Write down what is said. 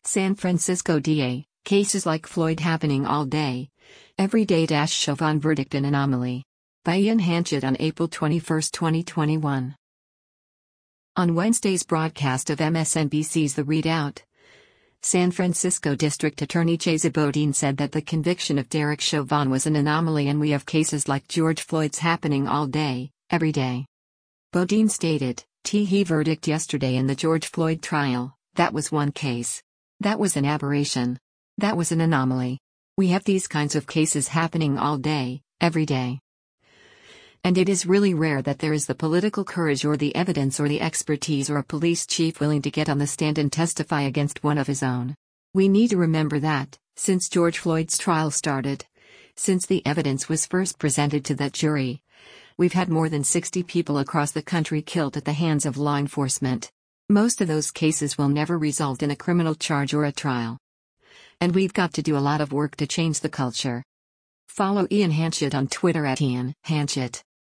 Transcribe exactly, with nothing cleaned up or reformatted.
San Francisco D A, cases like Floyd happening all day. Every day. Chauvin verdict an anomaly. By Ian Hanchett on April twenty-first, twenty twenty-one. On Wednesday's broadcast of M S N B C's The Readout, San Francisco District Attorney Chesa Boudin said that the conviction of Derek Chauvin was an anomaly and we have cases like George Floyd's happening all day, every day. Boudin stated, "He verdict yesterday in the George Floyd trial, that was one case. That was an aberration. That was an anomaly. We have these kinds of cases happening all day, every day. And it is really rare that there is the political courage or the evidence or the expertise or a police chief willing to get on the stand and testify against one of his own. We need to remember that, since George Floyd's trial started, since the evidence was first presented to that jury, we've had more than sixty people across the country killed at the hands of law enforcement. Most of those cases will never result in a criminal charge or a trial. And we've got to do a lot of work to change the culture." Follow Ian Hanchett on Twitter at Ian Hanchett.